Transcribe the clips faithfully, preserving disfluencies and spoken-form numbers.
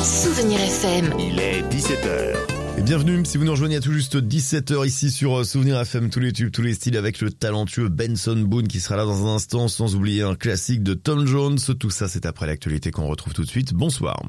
Souvenir F M. Il est dix-sept heures. Et bienvenue, si vous nous rejoignez à tout juste dix-sept heures ici sur Souvenir F M, tous les tubes, tous les styles avec le talentueux Benson Boone qui sera là dans un instant, sans oublier un classique de Tom Jones. Tout ça, c'est après l'actualité qu'on retrouve tout de suite. Bonsoir.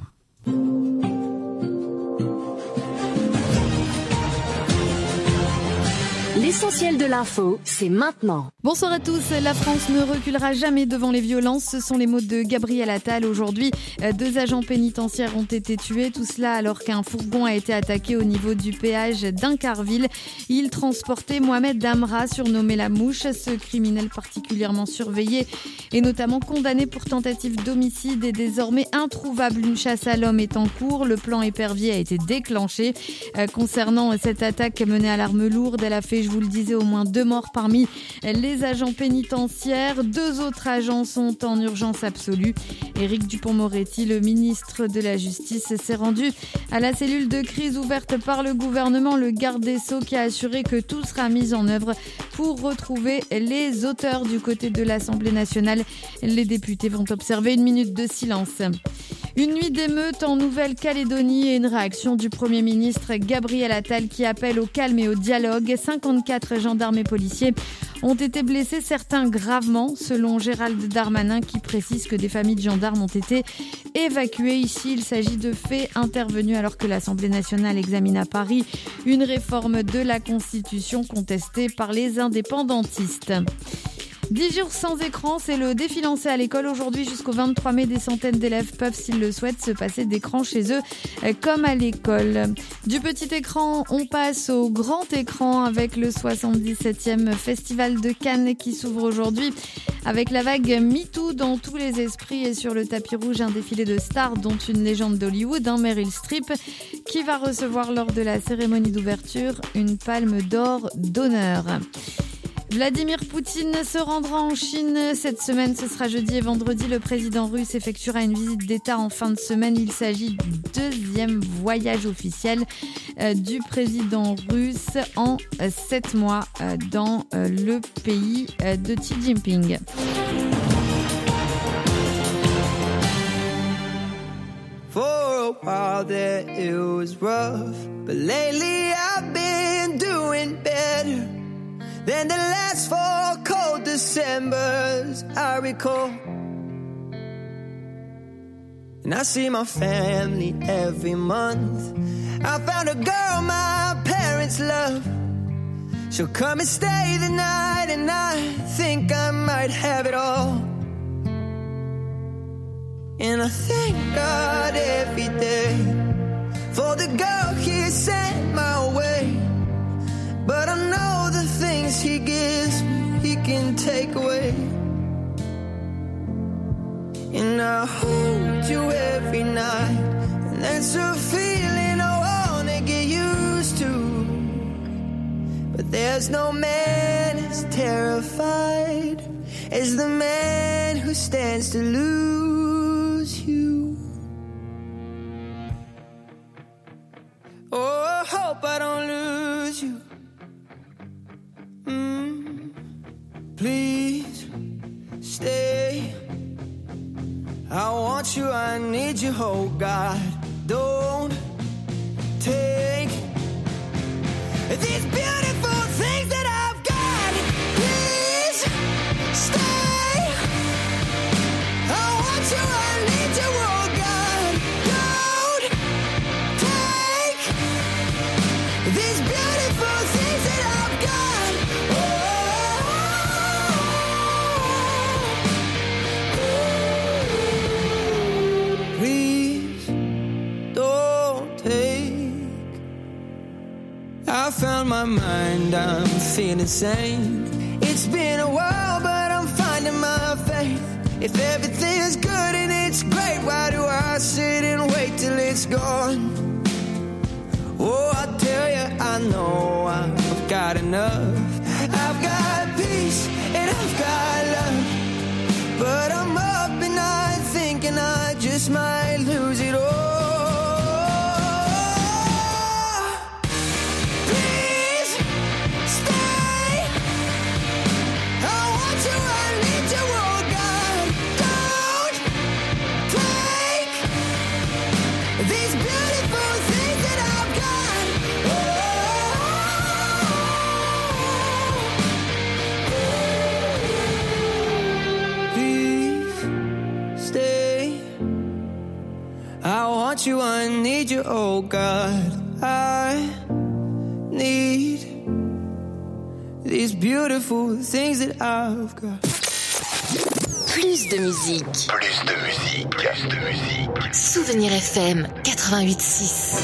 L'essentiel de l'info, c'est maintenant. Bonsoir à tous. La France ne reculera jamais devant les violences. Ce sont les mots de Gabriel Attal. Aujourd'hui, deux agents pénitentiaires ont été tués. Tout cela alors qu'un fourgon a été attaqué au niveau du péage d'Incarville. Il transportait Mohamed Damra, surnommé La Mouche. Ce criminel particulièrement surveillé et notamment condamné pour tentative d'homicide est désormais introuvable. Une chasse à l'homme est en cours. Le plan épervier a été déclenché. Euh, concernant cette attaque menée à l'arme lourde, elle a fait, je vous le disais, au moins deux morts parmi les agents pénitentiaires. Deux autres agents sont en urgence absolue. Éric Dupond-Moretti, le ministre de la Justice, s'est rendu à la cellule de crise ouverte par le gouvernement. Le garde des Sceaux qui a assuré que tout sera mis en œuvre pour retrouver les auteurs du côté de l'Assemblée nationale. Les députés vont observer une minute de silence. Une nuit d'émeute en Nouvelle-Calédonie et une réaction du Premier ministre Gabriel Attal qui appelle au calme et au dialogue. cinquante-quatre gendarmes et policiers ont été blessés, certains gravement, selon Gérald Darmanin qui précise que des familles de gendarmes ont été évacuées. Ici, il s'agit de faits intervenus alors que l'Assemblée nationale examine à Paris une réforme de la Constitution contestée par les indépendantistes. dix jours sans écran, c'est le défi lancé à l'école aujourd'hui jusqu'au vingt-trois mai. Des centaines d'élèves peuvent, s'ils le souhaitent, se passer d'écran chez eux comme à l'école. Du petit écran, on passe au grand écran avec le soixante-dix-septième Festival de Cannes qui s'ouvre aujourd'hui avec la vague MeToo dans tous les esprits et sur le tapis rouge un défilé de stars dont une légende d'Hollywood, hein, Meryl Streep, qui va recevoir lors de la cérémonie d'ouverture une palme d'or d'honneur. Vladimir Poutine se rendra en Chine cette semaine. Ce sera jeudi et vendredi. Le président russe effectuera une visite d'État en fin de semaine. Il s'agit du deuxième voyage officiel euh, du président russe en euh, sept mois euh, dans euh, le pays euh, de Xi Jinping. For a while there it was rough, but lately I've been doing better than the last four cold Decembers I recall. And I see my family every month. I found a girl my parents love. She'll come and stay the night, and I think I might have it all. And I thank God every day for the girl He sent my way. But I know the things He gives me, He can take away. And I hold you every night, and that's a feeling I wanna get used to. But there's no man as terrified as the man who stands to lose you. Oh, I hope I don't lose you. Mm, please stay. I want you, I need you, oh God. Don't take these beautiful things that I've got. Please stay. I want you, I need you, oh God. Don't take these beautiful things that I've got. I found my mind, I'm feeling sane. It's been a while, but I'm finding my faith. If everything's good and it's great, why do I sit and wait till it's gone? Oh, I tell you, I know I've got enough. I've got peace and I've got love. But I'm up at night thinking I just might lose it all. These want you, I need you, oh God. I need these beautiful things that I've got. Plus de musique. Plus de musique. Plus de musique. Souvenir F M quatre-vingt-huit six.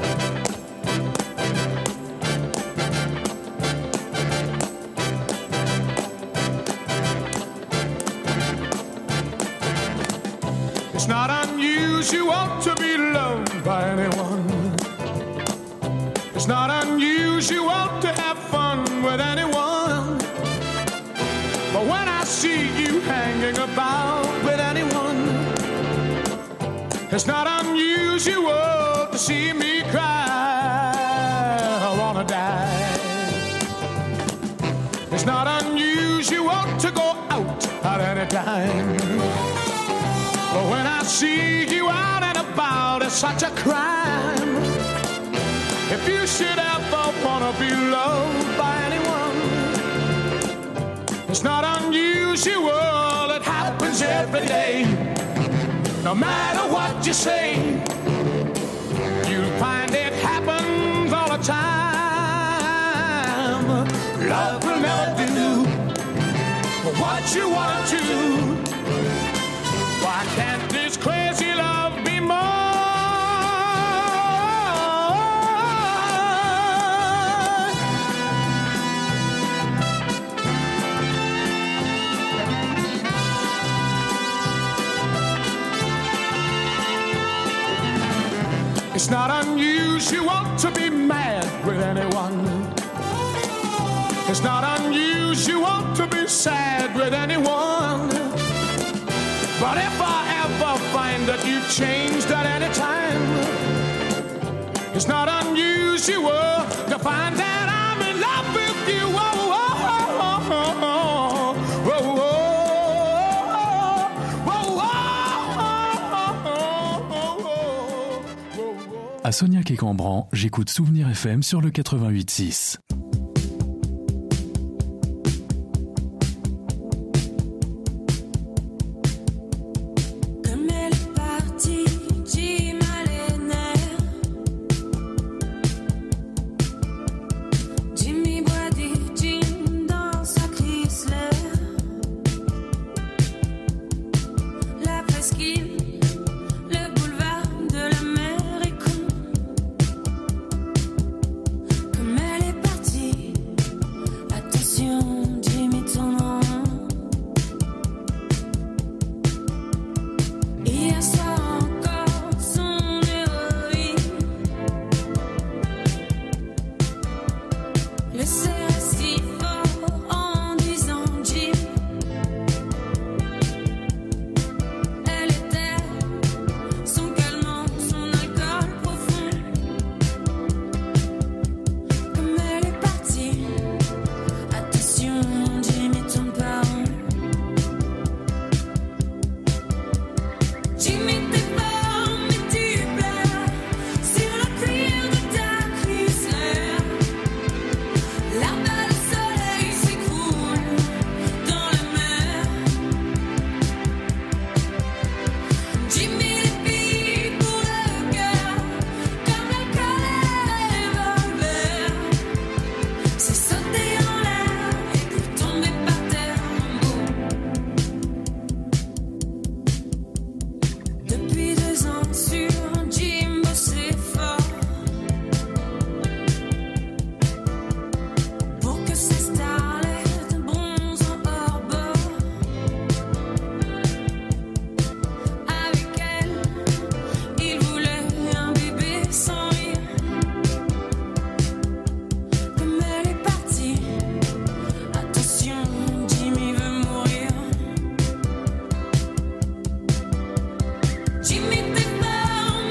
It's not unusual to be loved by anyone. It's not unusual to have fun with anyone. But when I see you hanging about with anyone, it's not unusual to see me cry. I wanna die. It's not unusual to go out at any time. But when I see you out and about, it's such a crime. If you should ever wanna be loved by anyone, it's not unusual, it happens every day. No matter what you say, you'll find it happens all the time. Love will never do what you want to. Why can't this crazy love be more? It's not unusual to be mad with anyone. It's not unusual to be sad with anyone. But if I ever find that you've changed at any time, it's not unusual to find that I'm in love with you. Whoa, whoa, whoa, whoa, whoa, whoa, whoa, whoa. À Sognac et Cambran, j'écoute Souvenir F M sur le quatre-vingt-huit six. Jimmy, t'es fort,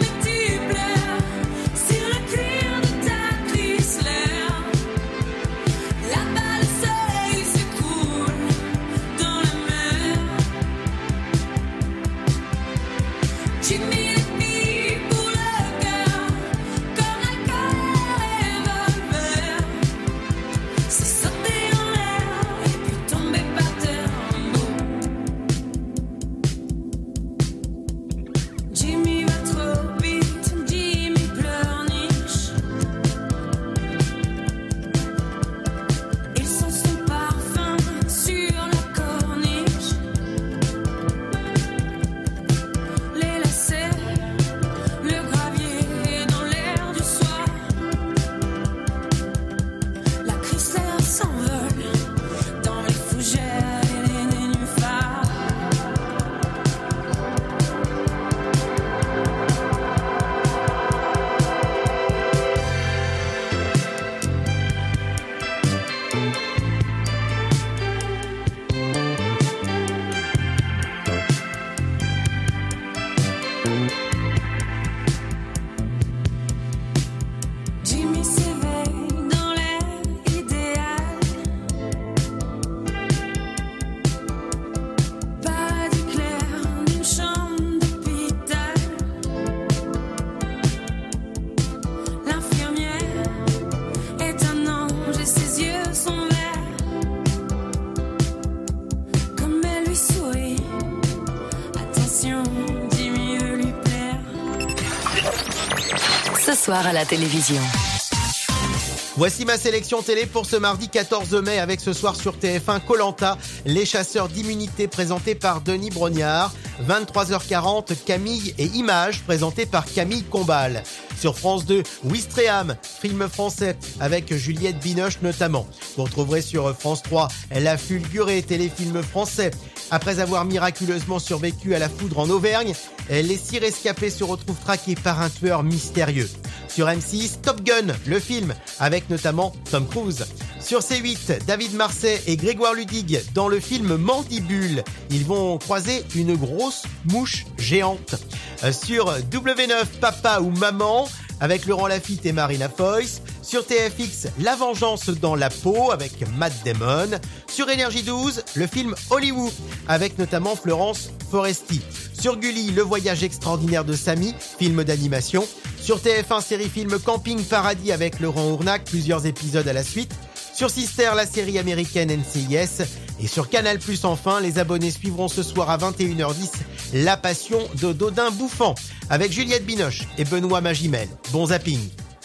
ce soir à la télévision. Voici ma sélection télé pour ce mardi quatorze mai avec ce soir sur T F un Koh-Lanta, les chasseurs d'immunité présentés par Denis Brognard. vingt-trois heures quarante, Camille et Images présentés par Camille Combal. Sur France deux, Ouistreham, film français avec Juliette Binoche notamment. Vous retrouverez sur France trois La Fulgurée, téléfilm français. Après avoir miraculeusement survécu à la foudre en Auvergne, les six rescapés se retrouvent traqués par un tueur mystérieux. Sur M six, Top Gun, le film, avec notamment Tom Cruise. Sur C huit, David Marsay et Grégoire Ludig dans le film Mandibule. Ils vont croiser une grosse mouche géante. Sur W neuf, Papa ou Maman, avec Laurent Lafitte et Marina Foïs. Sur T F X, La Vengeance dans la peau, avec Matt Damon. Sur Énergie douze, le film Hollywood, avec notamment Florence Foresti. Sur Gulli, Le Voyage extraordinaire de Samy, film d'animation. Sur T F un, série-film Camping Paradis avec Laurent Ournac, plusieurs épisodes à la suite. Sur Sister, la série américaine N C I S. Et sur Canal plus, enfin, les abonnés suivront ce soir à vingt et une heures dix La Passion de Dodin Bouffant avec Juliette Binoche et Benoît Magimel. Bon zapping.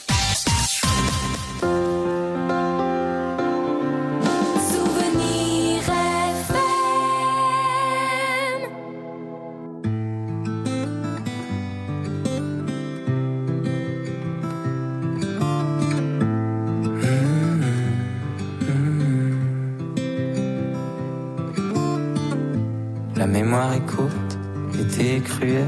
La mémoire est courte, l'été est cruel.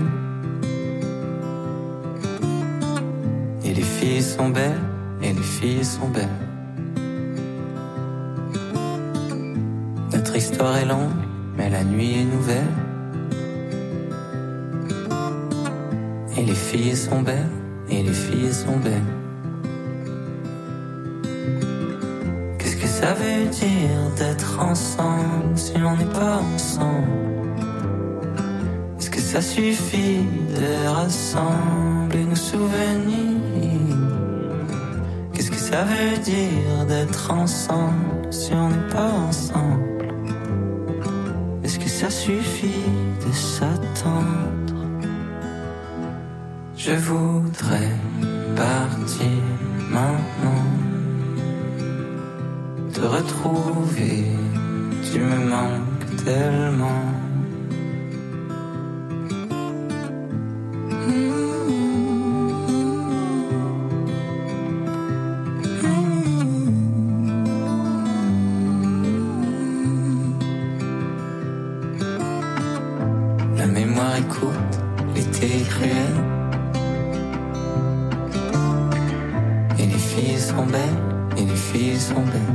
Et les filles sont belles, et les filles sont belles. Notre histoire est longue, mais la nuit est nouvelle. Et les filles sont belles, et les filles sont belles. Qu'est-ce que ça veut dire d'être ensemble si on n'est pas ensemble? Est-ce que ça suffit de rassembler nos souvenirs? Qu'est-ce que ça veut dire d'être ensemble si on n'est pas ensemble? Est-ce que ça suffit de s'attendre? Je voudrais partir maintenant, te retrouver, tu me manques tellement. La mémoire est courte, l'été est cruel. Et les filles sont belles, et les filles sont belles.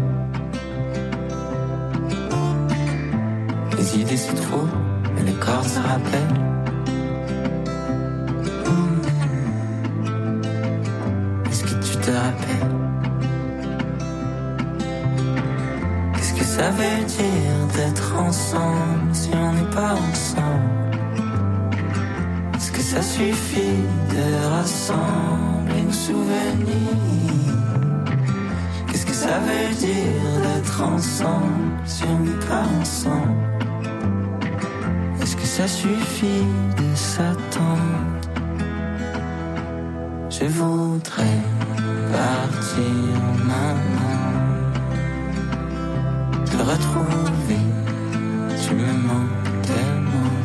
Les idées se trouvent, et les corps se rappellent. Est-ce que tu te rappelles? Qu'est-ce que ça veut dire d'être ensemble si on n'est pas ensemble? Est-ce que ça suffit de rassembler nos souvenirs? Qu'est-ce que ça veut dire d'être ensemble si on n'est pas ensemble? Est-ce que ça suffit de s'attendre? Je voudrais partir maintenant, te retrouver, tu me manques tellement.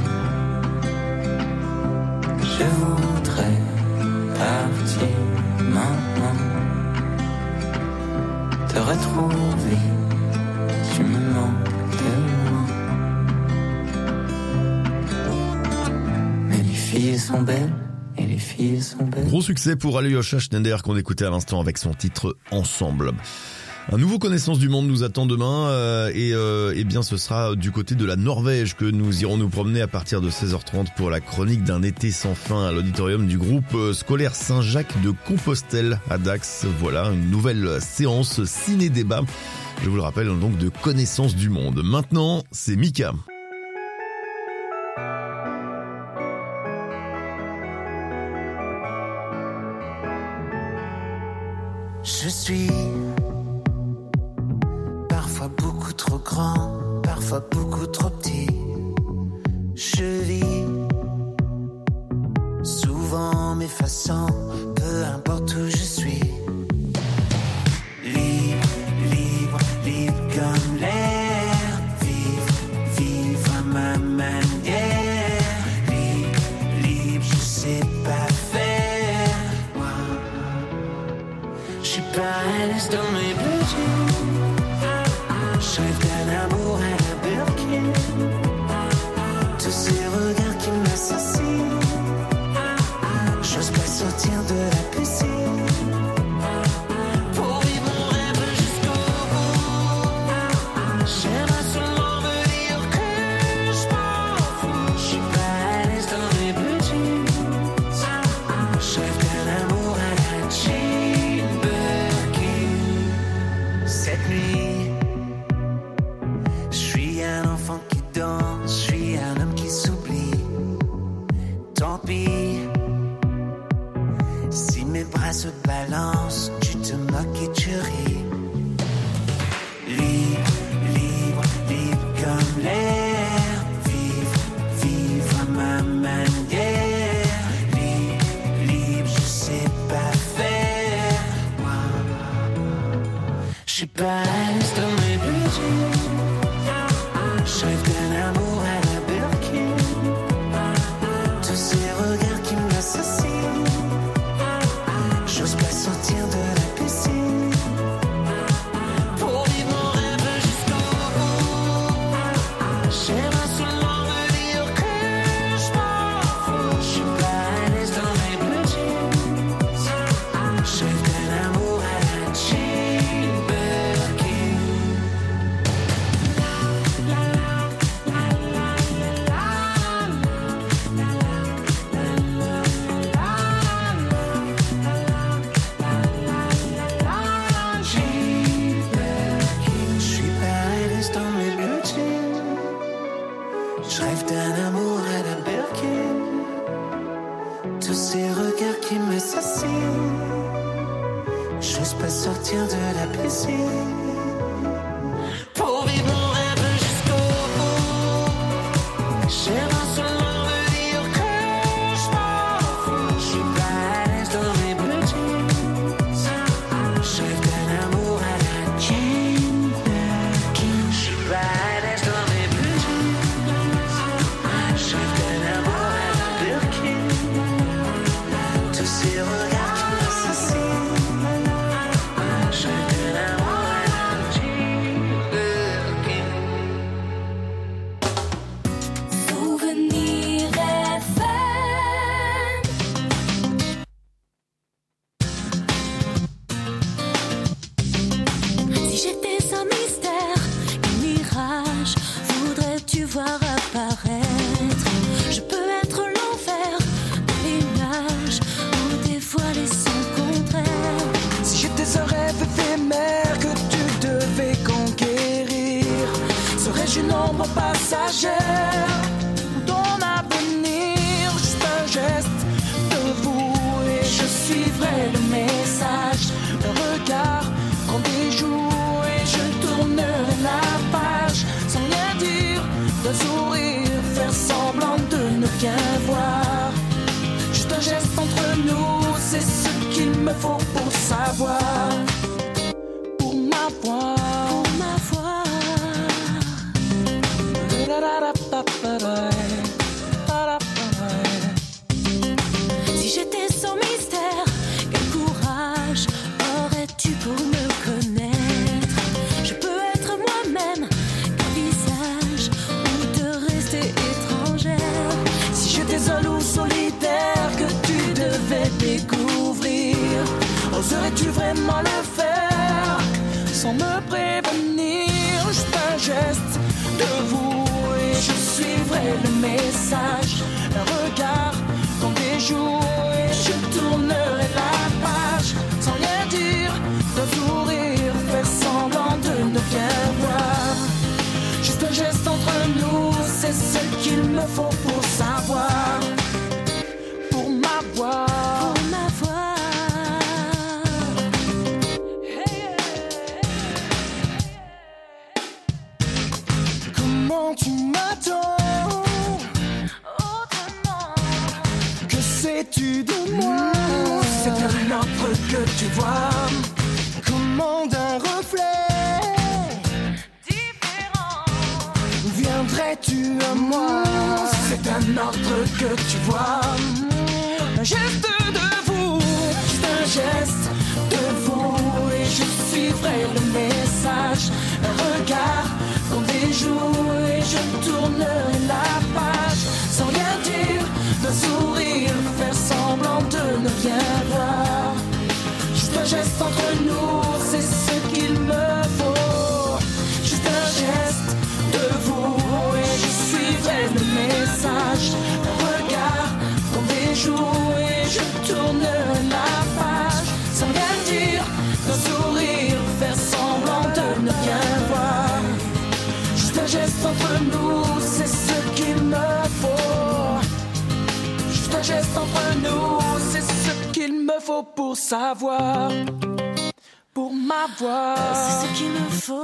Je voudrais partir maintenant, te retrouver, tu me manques tellement. Mais les filles sont belles, et les filles sont belles. Gros succès pour Alyosha Schneider qu'on écoutait à l'instant avec son titre Ensemble. Un nouveau Connaissance du Monde nous attend demain euh, et euh, eh bien ce sera du côté de la Norvège que nous irons nous promener à partir de seize heures trente pour la chronique d'un été sans fin à l'auditorium du groupe scolaire Saint-Jacques de Compostelle à Dax. Voilà une nouvelle séance ciné-débat, je vous le rappelle, donc de Connaissance du Monde. Maintenant, c'est Mika. Je suis parfois beaucoup trop grand, parfois beaucoup trop petit. Je vis souvent m'effaçant, peu importe où je suis. Libre, libre, libre comme l'air. Vivre, vivre à ma manière. Libre, libre, je sais pas faire. Moi, je suis pas à l'aise dans mes blue jeans. Je rêve d'un amour à la Birkin. Tous ces regards qui m'assassinent. J'ose pas sortir de la piscine. Pour vivre mon rêve jusqu'au bout. J'aimerais seulement me dire que je m'en fous. Je suis pas à l'aise dans mes blue jeans. Je rêve d'un amour à la Jane Birkin. Cette nuit, je suis un enfant qui danse. Je suis un homme qui s'oublie. Tant pis. Si mes bras se balancent, tu te moques et tu ris. Libre, libre, libre comme l'air. Vivre, vivre à ma manière. Libre, libre, je sais pas faire. Moi, je suis pas à l'aise dans mes blue jeans. Je rêve d'un amour à la Birkin. Tous ces regards qui m'assassinent. J'ose pas sortir de la piscine. Pour vivre mon rêve jusqu'au bout. J'aimerais seulement me dire que je m'en fous. Je suis pas à l'aise dans mes blue jeans. Je rêve d'un amour à la Jane Birkin. Je suis pas à l'aise dans mes blue jeans. Je rêve d'un amour à la Birkin. Tous ces regards qui m'assassinent. J'ose pas sortir de la piscine. Pour vivre mon rêve jusqu'au bout. J'aimerais seulement me dire que je m'en fous. Je suis pas à l'aise dans mes blue jeans. Je rêve d'un amour à la Jane Birkin. Je suis pas à l'aise dans mes blue jeans. Je rêve d'un amour à la Birkin. Tous ces regards qui m'assassinent. Je rêve d'un amour à la Jane Birkin. Souvenir F M. Si j'étais un mystère, un mirage, voudrais-tu voir apparaître? Je peux être l'enfer, l'image, ou dévoiler son contraire. Si j'étais un rêve éphémère que tu devais conquérir, serais-je une ombre passagère ou ton avenir? Juste un geste de vous et je suivrai le message. Un regard quand des jours et je tournerai la page sans rien dire, d'un sourire, faire semblant de ne rien voir. Juste un geste entre nous, c'est ce qu'il me faut pour savoir. Pour m'avoir, Pour m'avoir, si j'étais sans mystère, quel courage aurais-tu pour me connaître? Je peux être moi-même, qu'un visage, ou te rester étrangère. si j'étais un loup solitaire que tu devais découvrir, oserais-tu vraiment le faire sans me prévenir? Juste un geste de vous et je suivrai le message. Un regard quand des jours et je tournerai la page sans rien dire, d'un sourire, faire semblant de ne rien voir. Juste un geste entre nous, c'est ce qu'il me faut pour savoir. Pour m'avoir, Pour m'avoir, comment tu m'attends? autrement, Que c'est voudrais-tu de moi? C'est un ordre que tu vois. Comment d'un reflet différent viendrais-tu à moi? C'est un ordre que tu vois. Un geste de vous, C'est un geste de vous et je suivrai le message. Un regard qu'on déjoue et je tournerai la page. Sans rien dire, d'un sourire, faire semblant de ne rien voir. Juste un geste entre nous, c'est ce qu'il me faut. Juste un geste de vous et je suivrai le message. Un regard qu'on déjoue et je tournerai la page. Sans rien dire, d'un sourire, faire semblant de ne rien voir. Juste un geste entre nous, c'est ce qu'il me faut. Juste un geste entre nous, c'est ce qu'il me faut pour savoir, pour m'avoir. C'est ce qu'il me faut.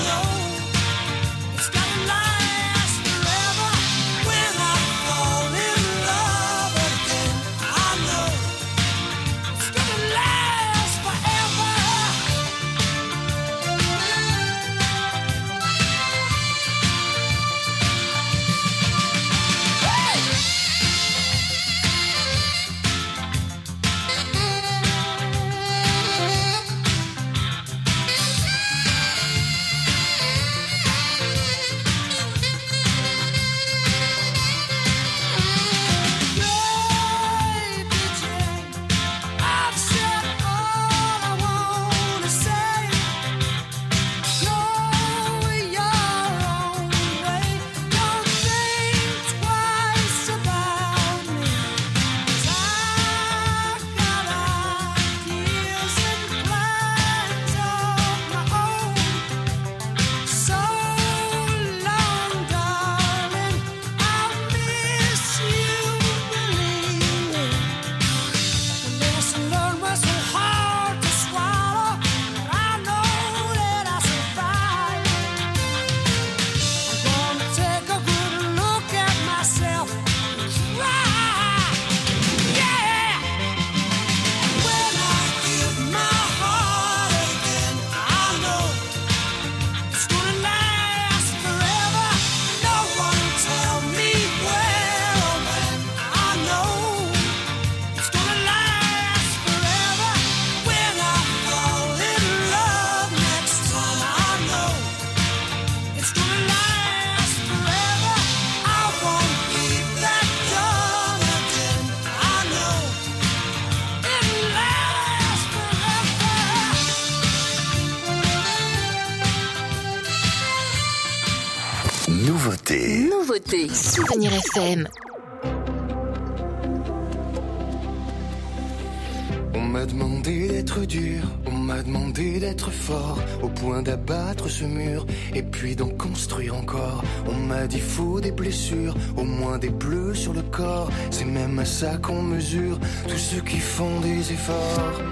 it's gotta last forever when I fall in Nouveauté. Souvenir F M. On m'a demandé d'être dur, on m'a demandé d'être fort, au point d'abattre ce mur, et puis d'en construire encore. On m'a dit faut des blessures, au moins des bleus sur le corps, c'est même à ça qu'on mesure tous ceux qui font des efforts.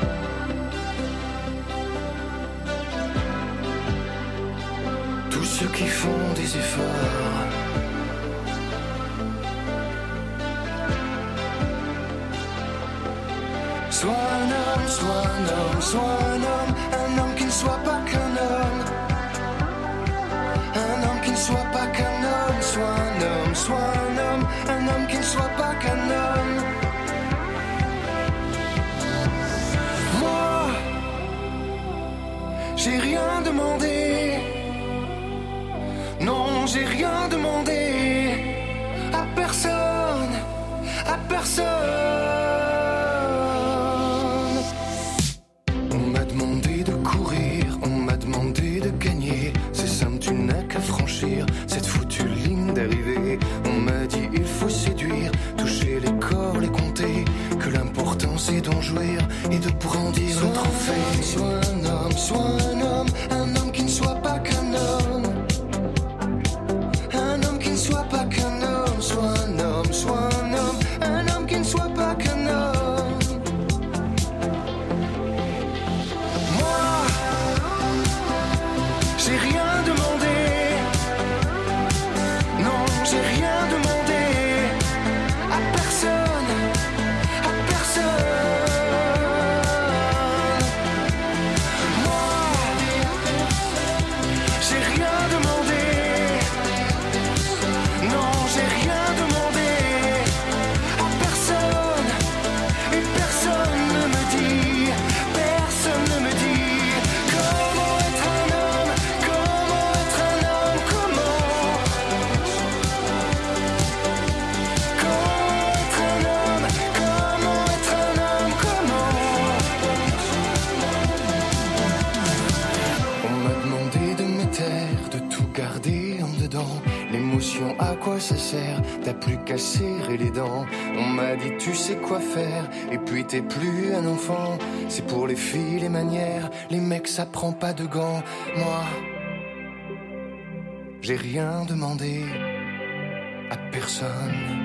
Tous ceux qui font des efforts. Sois un homme, sois un homme, sois un homme, un homme qui ne soit pas qu'un homme. Un homme qui ne soit pas qu'un homme, sois un homme, sois un homme, un homme qui ne soit pas qu'un homme. Moi, j'ai rien demandé. Non, j'ai rien demandé à personne, à personne. On m'a demandé de courir, on m'a demandé de gagner. Ces sommes tu n'as qu'à franchir cette foutue ligne d'arrivée. On m'a dit il faut séduire, toucher les corps, les compter. Que l'important c'est d'en jouir et de brandir le trophée. Sois un homme, sois un homme, un homme qui ne soit pas qu'un homme. Sois pas qu'un homme, sois un homme, sois un homme, un homme qui ne soit pas qu'un homme. Moi, j'ai rien demandé. Non, j'ai rien demandé à personne, à personne. Moi, j'ai rien demandé. Non, j'ai rien demandé à personne. Et personne ne me dit, personne ne me dit comment être un homme, comment être un homme, comment. Comment être un homme, comment être un homme, comment. On m'a demandé de me taire, de tout garder en dedans. L'émotion, à quoi ça sert? T'as plus qu'à serrer les dents. On m'a dit tu sais quoi faire, et puis t'es plus un enfant. C'est pour les filles les manières, les mecs ça prend pas de gants. Moi, j'ai rien demandé à personne.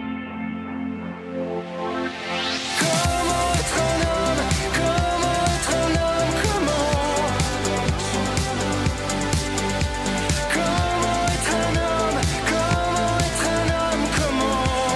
Comment être un homme, comment être un homme, comment. Comment être un homme, comment être un homme, comment.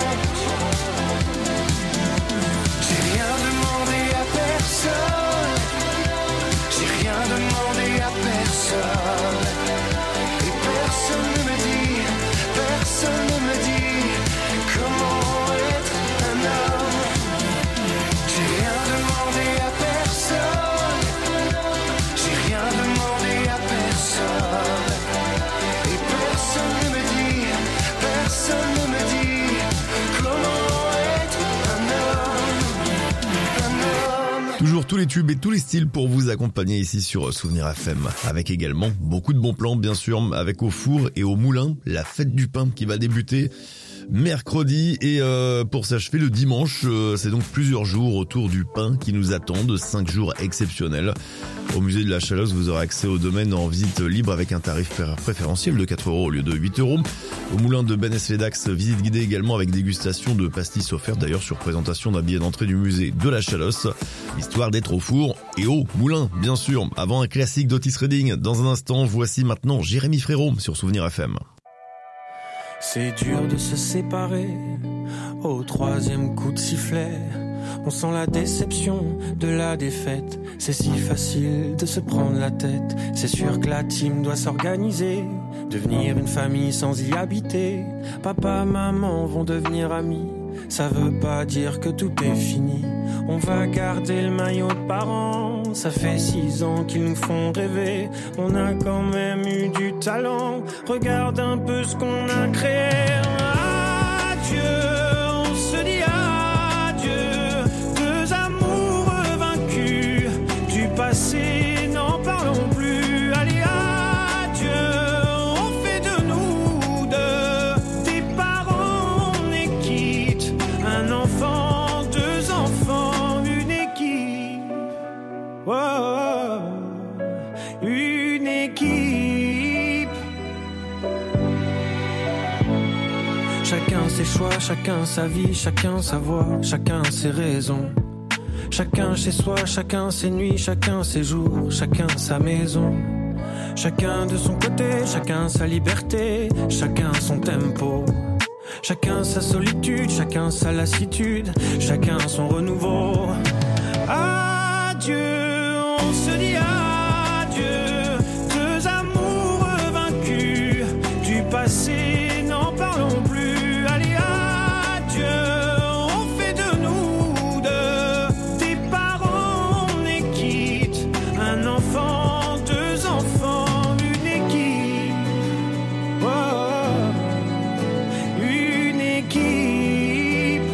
J'ai rien demandé à personne. J'ai rien demandé à personne. Et personne ne me dit, personne ne me dit comment être un homme. J'ai rien demandé à personne. J'ai rien demandé à personne. Et personne ne me dit, personne ne me dit comment être un homme, un homme. Toujours tous les tubes et tous les styles pour vous accompagner ici sur Souvenir F M. Avec également beaucoup de bons plans, bien sûr, avec au four et au moulin, la fête du pain qui va débuter mercredi et euh, pour s'achever le dimanche. Euh, c'est donc plusieurs jours autour du pain qui nous attendent, cinq jours exceptionnels. Au musée de la Chalosse, vous aurez accès au domaine en visite libre avec un tarif préférentiel de quatre euros au lieu de huit euros. Au moulin de Bennès-les-Dax, visite guidée également avec dégustation de pastis offertes d'ailleurs sur présentation d'un billet d'entrée du musée de la Chalosse, histoire d'être au four et au moulin, bien sûr. Avant un classique d'Otis Redding, dans un instant, voici maintenant Jérémy Frérot sur Souvenir F M. C'est dur de se séparer au troisième coup de sifflet. On sent la déception de la défaite. C'est si facile de se prendre la tête. C'est sûr que la team doit s'organiser, devenir une famille sans y habiter. Papa, maman vont devenir amis. Ça veut pas dire que tout est fini. On va garder le maillot de parents. Ça fait six ans qu'ils nous font rêver. On a quand même eu du talent. Regarde un peu ce qu'on a créé. Adieu, on se dit adieu. Deux amoureux vaincus. Du passé, n'en parlons plus. Allez, adieu, on fait de nous deux Chacun ses choix, chacun sa vie, chacun sa voix, chacun ses raisons. Chacun chez soi, chacun ses nuits, chacun ses jours, chacun sa maison. Chacun de son côté, chacun sa liberté, chacun son tempo. Chacun sa solitude, chacun sa lassitude, chacun son renouveau. Adieu, on se dit adieu, deux amours vaincus du passé, n'en parlons plus. Allez, adieu, on fait de nous deux des parents, on est quitte, un enfant, deux enfants, une équipe. Oh, une équipe.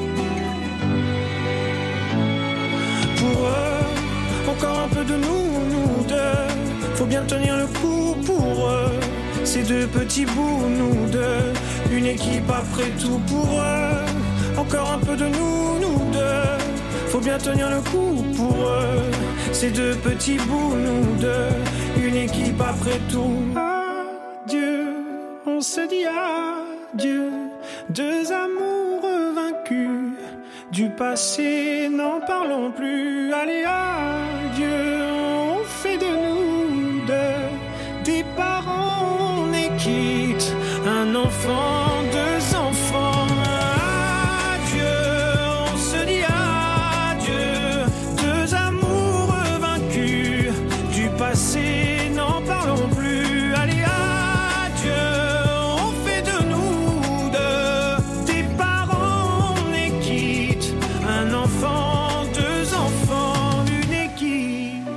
Pour eux, encore un peu de nous, nous deux. Faut bien tenir le coup pour eux. Ces deux petits bouts, nous deux. Une équipe après tout pour eux. Encore un peu de nous, nous deux. Faut bien tenir le coup pour eux. Ces deux petits bouts, nous deux. Une équipe après tout. Adieu, on se dit adieu. Deux amours vaincus du passé, n'en parlons plus. Allez, adieu, on fait de nous deux des parents, on est quitte, un enfant, deux enfants. Adieu, on se dit adieu, deux amours vaincus du passé, n'en parlons plus. Allez, adieu, on fait de nous deux des parents, on est quitte, un enfant, deux enfants, une équipe.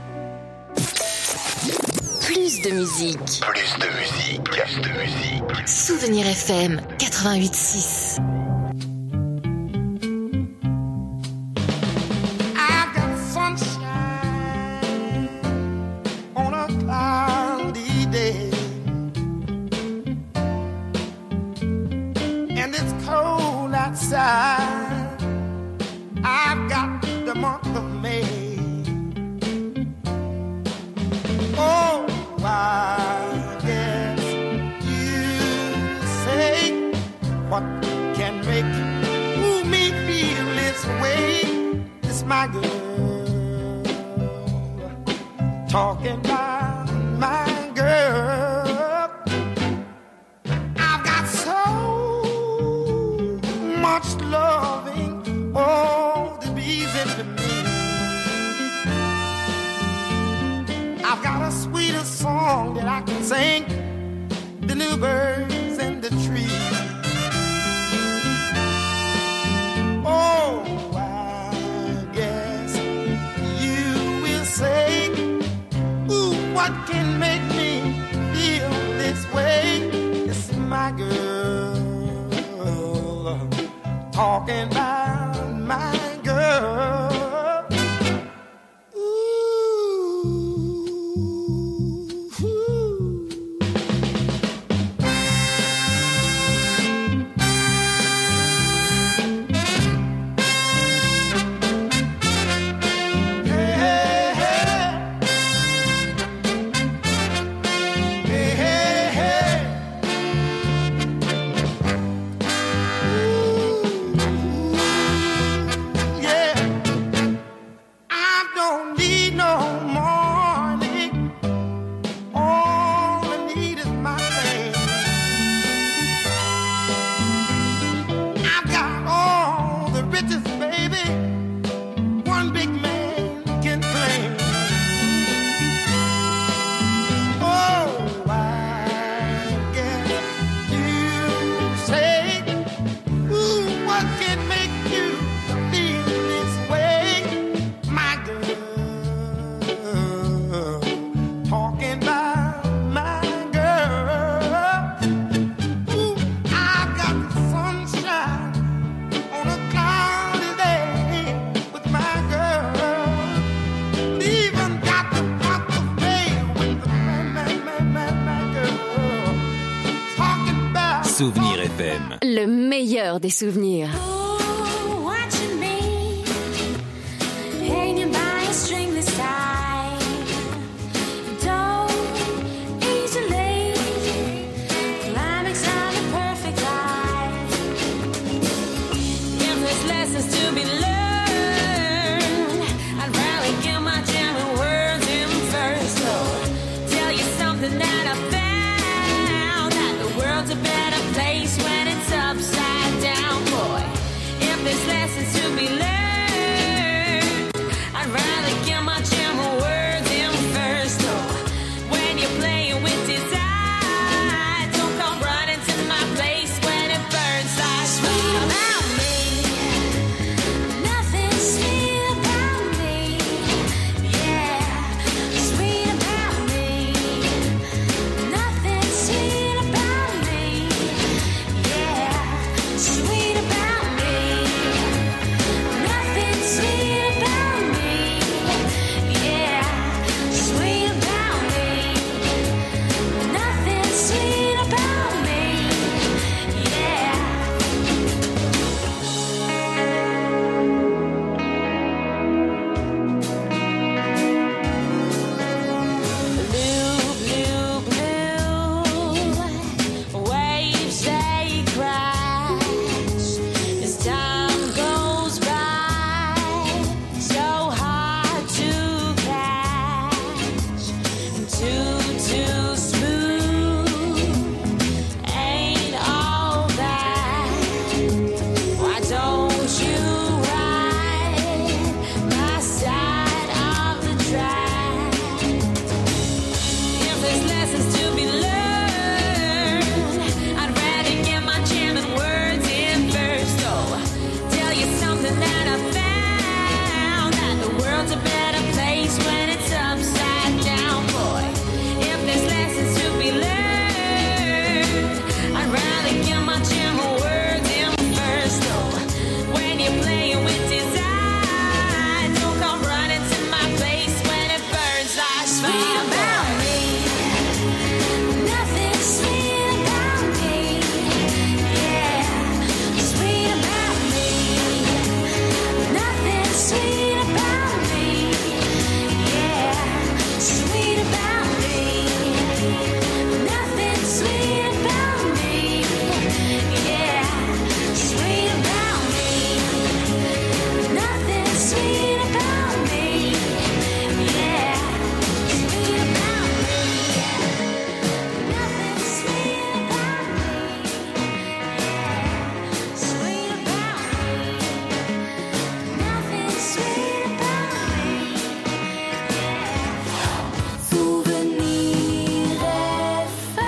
Plus de musique. Plus de musique. Plus de musique. Souvenir F M quatre-vingt-huit six. I've got sunshine on a cloudy day, and it's cold outside. I've got the month of May. Oh, I guess you say, what can make ooh, me feel this way? It's my girl talking about my girl. I've got so much loving, oh, the bees into me. I've got a sweeter song that I can sing than the birds in the trees. Oh, I guess you will say, ooh, what can make me feel this way? It's my girl talking about my girl. Souvenir F M. Le meilleur des souvenirs. Climax on the perfect eye. place when it's upside down, boy. If there's lessons to be learned, I'd rather get my general words in first. Oh, when you're playing with desire, don't come running to my place when it burns like sweet about me. Nothing sweet about me. Yeah, sweet about me. Nothing sweet about me. Yeah, sweet about me. Nothing sweet about me. Yeah, sweet about me. Nothing sweet about me. Yeah. Blue, blue, blue, waves they crash as time goes by, so hard to catch, too, too smooth, ain't all that. Why don't you ride my side of the track? If there's lessons to be learned, I'd rather get my jamming words in first. Oh, tell you something that I found, that the world's a better place when it's upside down, boy. If there's lessons to be learned, I'd rather get my jamming words in first. Oh, when you're playing with desire, don't come running to my place when it burns like sweet about me. Nothing sweet about me. Yeah, sweet about me. Nothing sweet about me. Yeah, sweet about me. Nothing sweet about me. Yeah, sweet about me. Nothing sweet about me. Yeah, sweet about me. Nothing sweet about me. Yeah, sweet about me. Nothing sweet about me. Souvenir F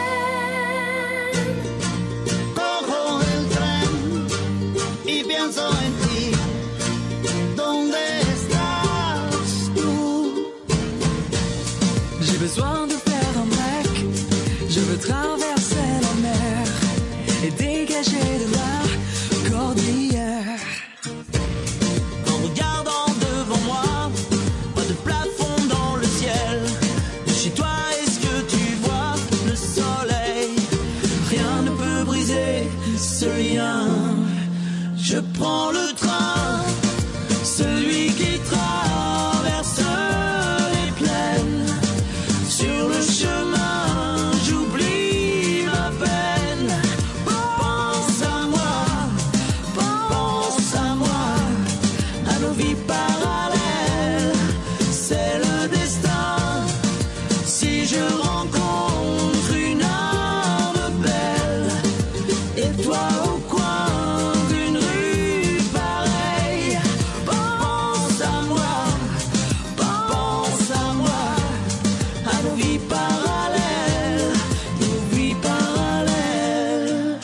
M. Cojo el tren y pienso en ti. ¿Dónde estás tú? J'ai besoin de faire un break. Je veux traverser la mer et dégager de la cordillère. En regardant devant moi, pas de plafond dans le ciel. Chez toi, est-ce que tu vois le soleil? Rien ne peut briser ce lien. Je prends le train, celui qui traverse les plaines. Sur le chemin, j'oublie ma peine. Pense à moi, pense à moi, à nos vies parallèles. C'est le destin. Si je rencontre une âme belle, et toi au coin d'une rue pareille, pense à moi, pense à moi, à nos vies parallèles, nos vies parallèles.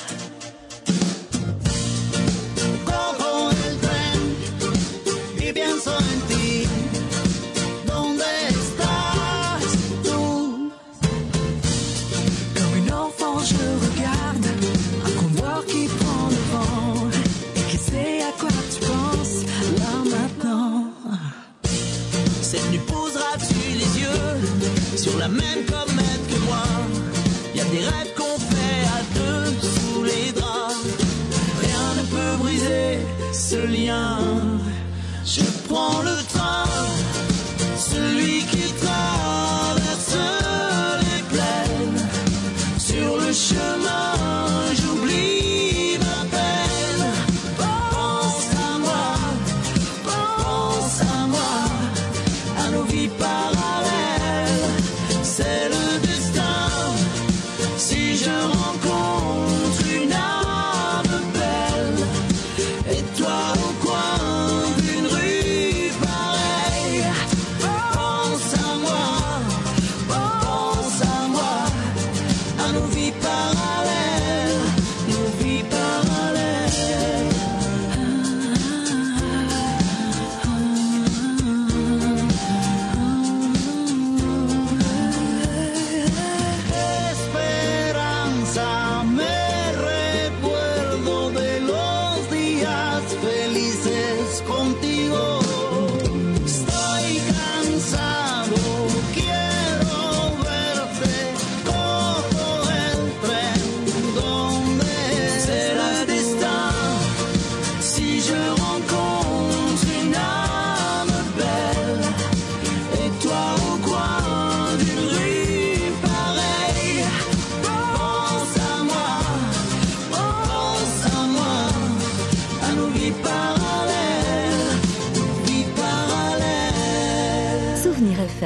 Cojo el tren y pienso en ti. ¿Dónde estás tú? Comme une enfant, je regarde un condor qui prend le vent et qui sait à quoi tu penses là maintenant. Cette nuit poseras-tu les yeux sur la même comète que moi? Y a des rêves qu'on fait à deux sous les draps. Rien ne peut briser ce lien. Je prends le train, celui qui traverse les plaines. Sur le chemin, j'oublie ma peine. Pense à moi, pense à moi, à nos vies parallèles. C'est le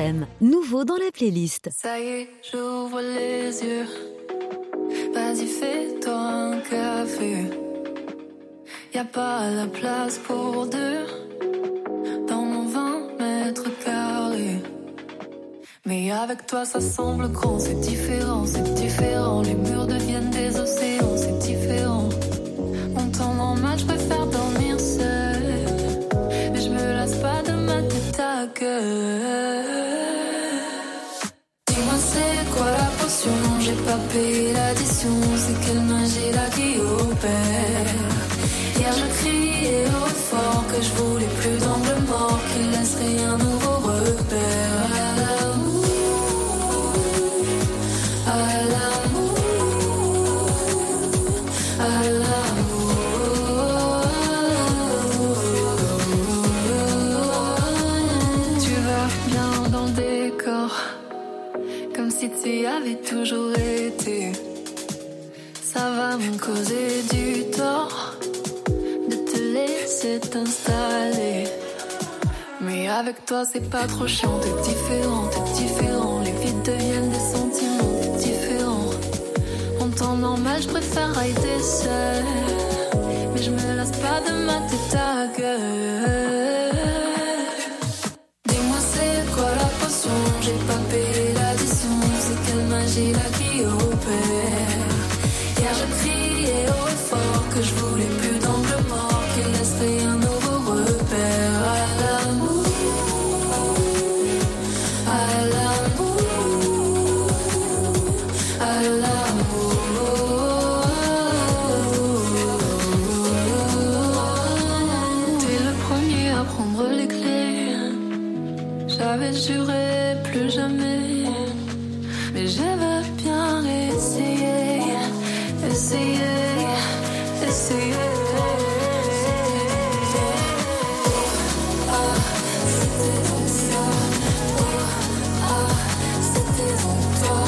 M, nouveau dans la playlist. Ça y est, j'ouvre les yeux. Vas-y, fais-toi un café. Y'a pas la place pour deux dans mon vingt mètres carrés. Mais avec toi ça semble grand, c'est différent, c'est différent. Les murs deviennent des océans, c'est différent. En temps normal, je préfère dormir seul, mais je me lasse pas de mater ta gueule. Dis-moi c'est quoi la potion, j'ai pas payé l'addition. C'est quelle magie là qui opère. Hier je criais au fort que je voulais plus d'angle mort, qu'il laisserait un nouveau repère. À l'amour, à l'amour, à l'amour. Tu vas bien dans le décor, comme si tu y avais toujours été. Ça va me causer du tort de te laisser t'installer. Mais avec toi c'est pas trop chiant, t'es différent, t'es différent. Les vides deviennent des sentiments, t'es différent. En temps normal je préfère rider seul, mais je me lasse pas de mater ta gueule. Dis-moi c'est quoi la potion, j'ai pas payé l'addition. C'est quelle magie là qui opère. Hier je criais haut et fort que je voulais plus d'angle mort, qu'il laisserait un nouveau repère. À l'amour, à l'amour, à l'amour. T'es le premier à prendre les clés. J'avais juré plus jamais, mais j'avais bien essayé. Essayer, essayer. Ah, c'était donc ça. Ah, c'était donc toi.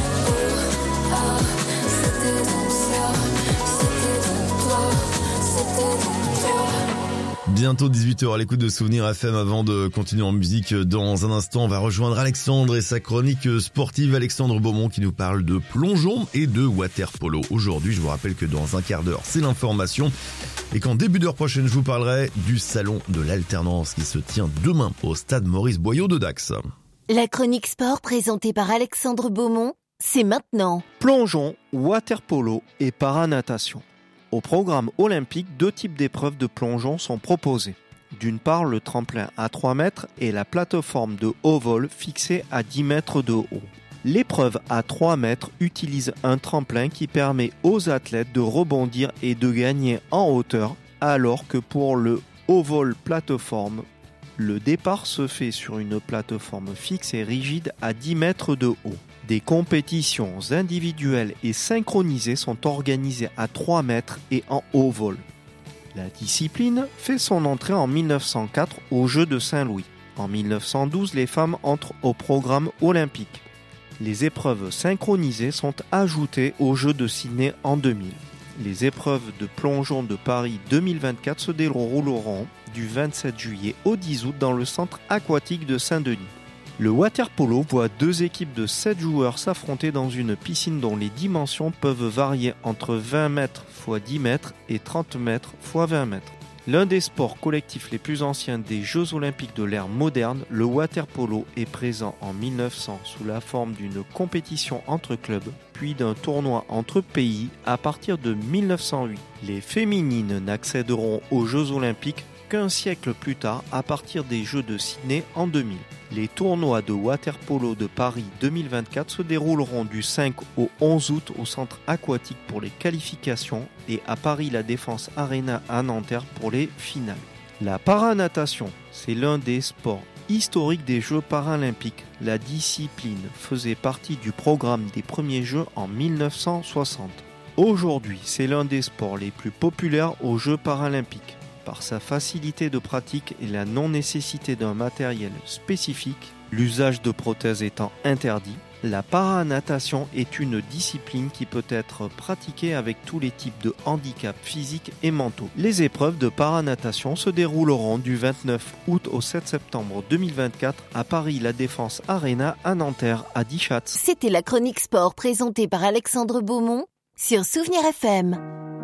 Ah, c'était donc ça. C'était donc toi. C'était donc toi. Bientôt dix-huit heures à l'écoute de Souvenir F M. Avant de continuer en musique, dans un instant, on va rejoindre Alexandre et sa chronique sportive. Alexandre Beaumont qui nous parle de plongeon et de water polo. Aujourd'hui, je vous rappelle que dans un quart d'heure, c'est l'information. Et qu'en début d'heure prochaine, je vous parlerai du salon de l'alternance qui se tient demain au stade Maurice Boyau de Dax. La chronique sport présentée par Alexandre Beaumont, c'est maintenant. Plongeon, water polo et paranatation. Au programme olympique, deux types d'épreuves de plongeon sont proposées. D'une part, le tremplin à trois mètres et la plateforme de haut vol fixée à dix mètres de haut. L'épreuve à trois mètres utilise un tremplin qui permet aux athlètes de rebondir et de gagner en hauteur, alors que pour le haut vol plateforme, le départ se fait sur une plateforme fixe et rigide à dix mètres de haut. Des compétitions individuelles et synchronisées sont organisées à trois mètres et en haut vol. La discipline fait son entrée en mille neuf cent quatre aux Jeux de Saint-Louis. En mille neuf cent douze, les femmes entrent au programme olympique. Les épreuves synchronisées sont ajoutées aux Jeux de Sydney en deux mille. Les épreuves de plongeon de Paris deux mille vingt-quatre se dérouleront du vingt-sept juillet au dix août dans le centre aquatique de Saint-Denis. Le water polo voit deux équipes de sept joueurs s'affronter dans une piscine dont les dimensions peuvent varier entre vingt mètres fois dix mètres et trente mètres fois vingt mètres. L'un des sports collectifs les plus anciens des Jeux Olympiques de l'ère moderne, le water polo est présent en mille neuf cents sous la forme d'une compétition entre clubs, puis d'un tournoi entre pays à partir de mille neuf cent huit. Les féminines n'accéderont aux Jeux Olympiques qu'un siècle plus tard à partir des Jeux de Sydney en deux mille. Les tournois de water polo de Paris deux mille vingt-quatre se dérouleront du cinq au onze août au centre aquatique pour les qualifications et à Paris la Défense Arena à Nanterre pour les finales. La paranatation, c'est l'un des sports historiques des Jeux paralympiques. La discipline faisait partie du programme des premiers Jeux en mille neuf cent soixante. Aujourd'hui, c'est l'un des sports les plus populaires aux Jeux paralympiques. Par sa facilité de pratique et la non-nécessité d'un matériel spécifique, l'usage de prothèses étant interdit, La paranatation est une discipline qui peut être pratiquée avec tous les types de handicaps physiques et mentaux. Les épreuves de paranatation se dérouleront du vingt-neuf août au sept septembre deux mille vingt-quatre à Paris La Défense Arena, à Nanterre, à Dichatz. C'était la chronique sport présentée par Alexandre Beaumont sur Souvenir F M.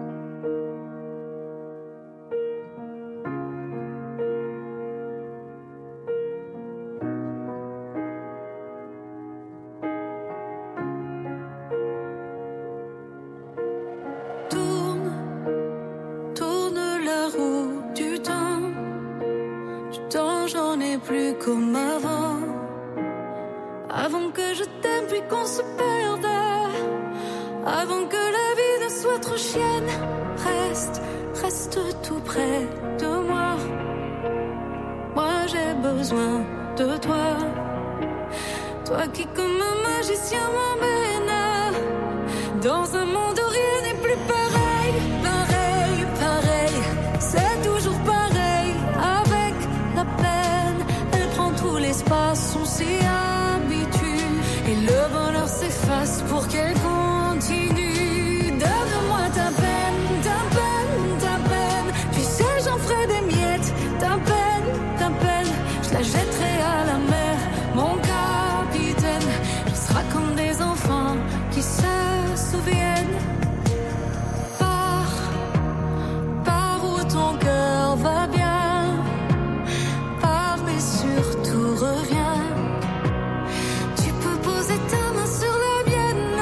Tourne, tourne la roue du temps. Du temps, j'en ai plus comme avant. Avant que je t'aime puis qu'on se perde. Avant que la vie ne soit trop chienne. Reste, reste tout près de moi. Moi j'ai besoin de toi. Toi qui comme un magicien m'emmène dans un monde où rien n'est plus pareil. Pareil, pareil, c'est toujours pareil. Avec la peine, elle prend tout l'espace. On s'y habitue et le bonheur s'efface pour qu'elle continue. Donne-moi ta peine, ta peine, ta peine. Tu sais j'en ferai des miettes. Ta peine, ta peine, je la jetterai à la mer. Mon capitaine, on sera comme des enfants qui se souviennent. Pars, pars où ton cœur va bien. Pars mais surtout reviens. Tu peux poser ta main sur la mienne.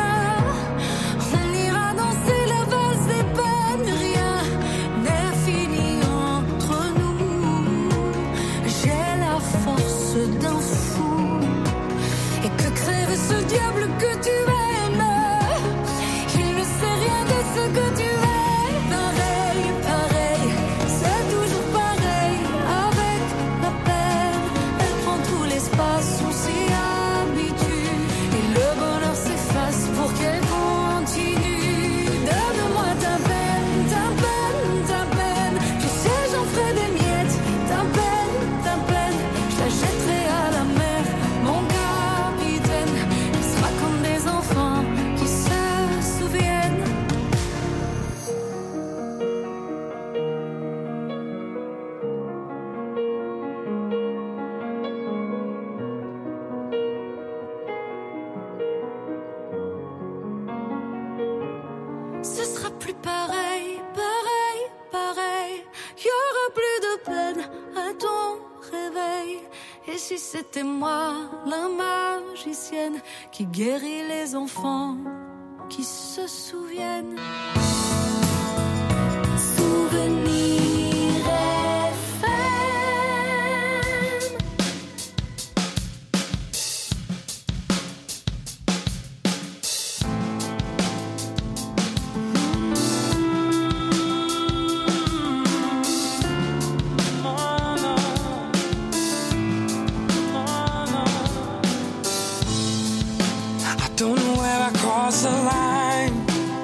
On ira danser la valse des peines. Rien n'est fini entre nous. J'ai la force d'un fou. Et que crève ce diable que tu aimes. Il ne sait rien de ce que tu es. Pareil, pareil, c'est toujours pareil. Avec la peine, elle prend tout l'espace. On s'y habitue et le bonheur s'efface pour qu'elle continue. Donne-moi ta peine, ta peine, ta peine. Tu sais j'en ferai des miettes. Ta peine, ta peine, je la jetterai à la mer. Mon capitaine, il sera comme des enfants qui se souviennent. Ce sera plus pareil, pareil, pareil. Y aura plus de peine à ton réveil. Et si c'était moi, la magicienne, qui guérit les enfants qui se souviennent. Souvenir F M. I don't know where I crossed the line.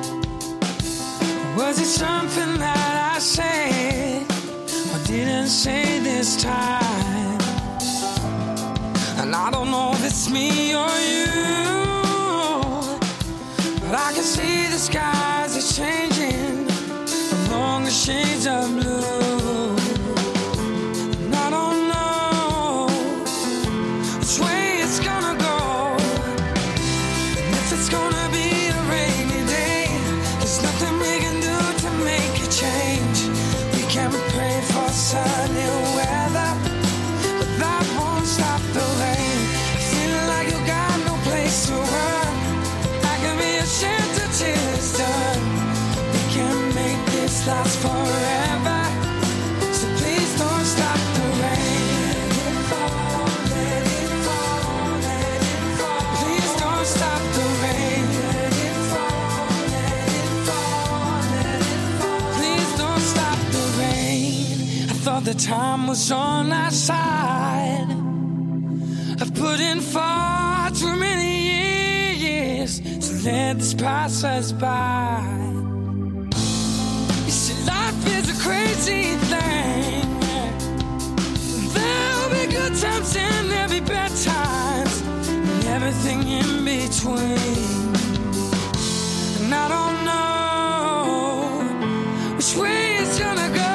Was it something that I said or didn't say this time? And I don't know if it's me or you, but I can see the skies are changing along the shades of blue. And I don't know which way it's gonna go. It's gonna be a rainy day. There's nothing we can do to make a change. We can pray for sunny weather, but that won't stop the rain. Feeling like you got no place to run. I can be a shelter till it's done. We can make this last forever. So please don't stop the rain. Let it fall, let it fall, let it fall. Please don't stop the rain. Let it fall, let it fall, let it fall. Please don't stop the rain. I thought the time was on our side. I've put in far too many years to let this pass us by. You see, life is a crazy thing. There'll be good times and there'll be bad times, and everything in between. between. And I don't know which way it's gonna go.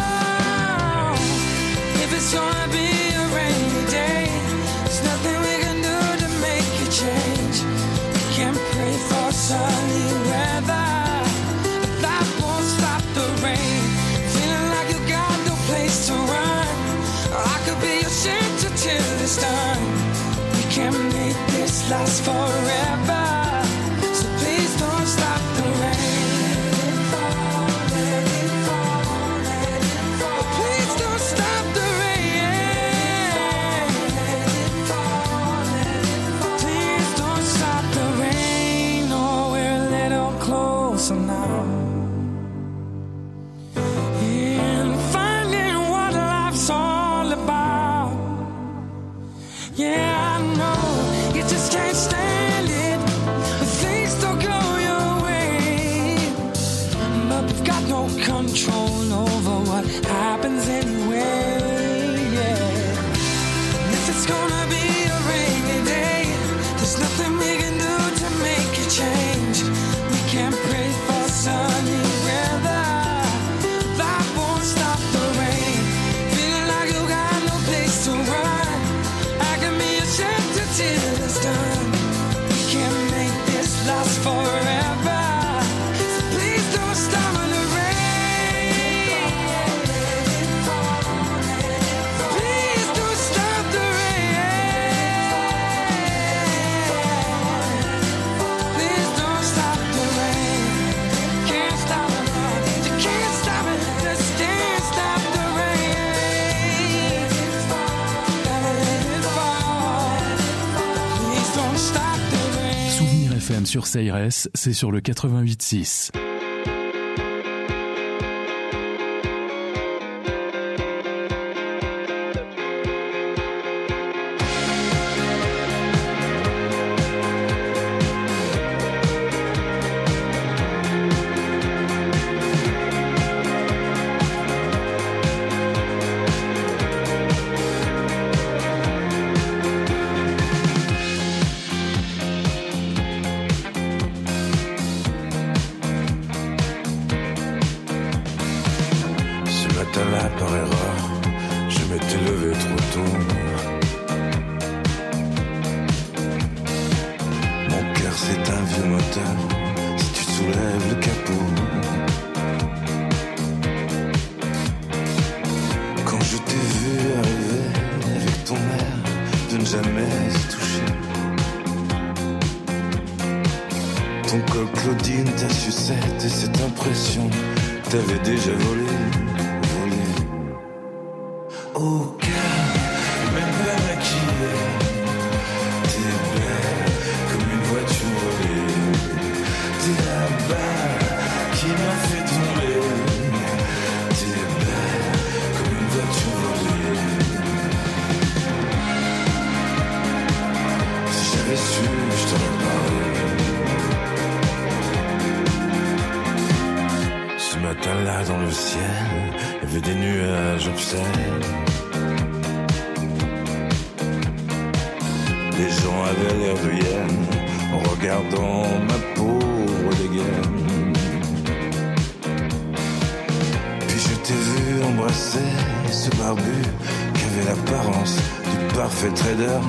If it's gonna be a rainy day, there's nothing we can do to make a change. We can't pray for sunny weather. That won't stop the rain. Feeling like you got no place to run. I could be your shelter till it's done. We can't make this last forever. So please don't stop the rain. Let it fall, let it fall, let it fall. Please don't stop the rain. Let it fall, let it fall. Please don't stop the rain. Oh, we're a little closer now. And finding what life's all about. Yeah, I know you just can't stand it when things don't go your way. But we've got no control over what happens anyway. Yeah. And if it's gonna be a rainy day, there's nothing we can do to make a change. We can't pray for sunny weather. That won't stop the rain. Feeling like you got no place to run. I can be a shelter till it's done. We can't make this last forever. So please don't stop the rain. Please don't stop the rain. Please don't stop the rain. Can't stop it. You can't stop it. Just can't stop the rain. Gotta let it fall. Please don't stop the rain. Souvenir F M sur Seyrès, c'est sur le quatre-vingt-huit six. Ce matin-là, par erreur, je m'étais levé trop tôt. Mon cœur, c'est un vieux moteur. Si tu soulèves le capot, quand je t'ai vu arriver avec ton air de ne jamais y toucher, ton col Claudine, ta sucette et cette impression, t'avais déjà volé. Au cœur, même pas maquillée, t'es belle comme une voiture volée. T'es la balle qui m'a fait tomber. T'es belle comme une voiture volée. Si j'avais su, je t'aurais parlé. Ce matin-là dans le ciel, il y avait des nuages obscènes. Les gens avaient l'air de hyènes en regardant ma pauvre dégaine. Puis je t'ai vu embrasser ce barbu qui avait l'apparence du parfait trader.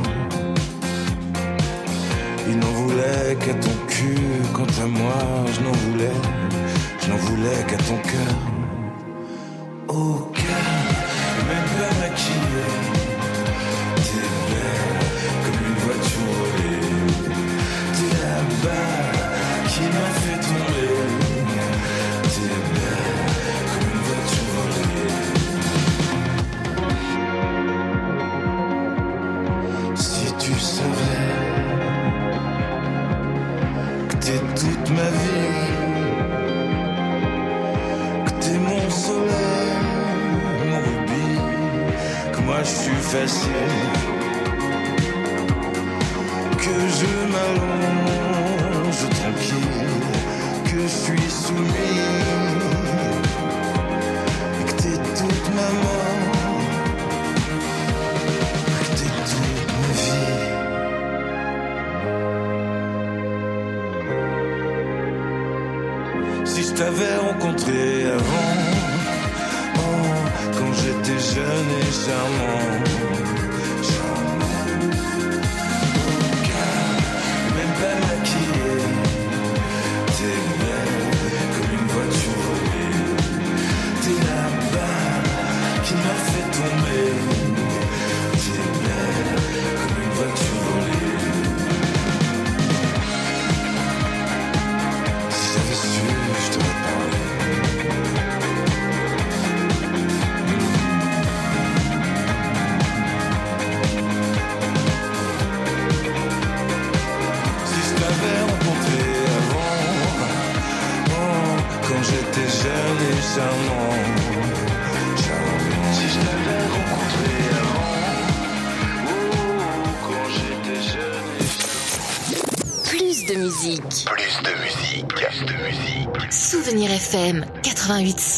Il n'en voulait qu'à ton cul, quant à moi je n'en voulais, je n'en voulais qu'à ton cœur. Au cœur, même pas maquillée, t'es belle comme une voiture volée. T'es la balle qui m'a fait tomber. T'es belle comme une voiture volée. Si tu savais que t'es toute ma vie, que t'es mon soleil, mon rubis, que moi je suis facile, que je m'allonge tranquille, que je suis soumis, et que t'es toute ma mort, que t'es toute ma vie. charmant, charmant. Au calme, même pas maquillée, t'es belle comme une voiture volée. T'es la balle qui m'a fait tomber. T'es belle comme une voiture volée. Si j'avais su, je t'aurais parlé. J'étais jeune et charmant, charmant. Si je t'avais rencontré avant, oh, quand j'étais jeune et charmant. Plus de musique. Plus de musique. Plus de musique. Souvenir F M quatre-vingt-huit.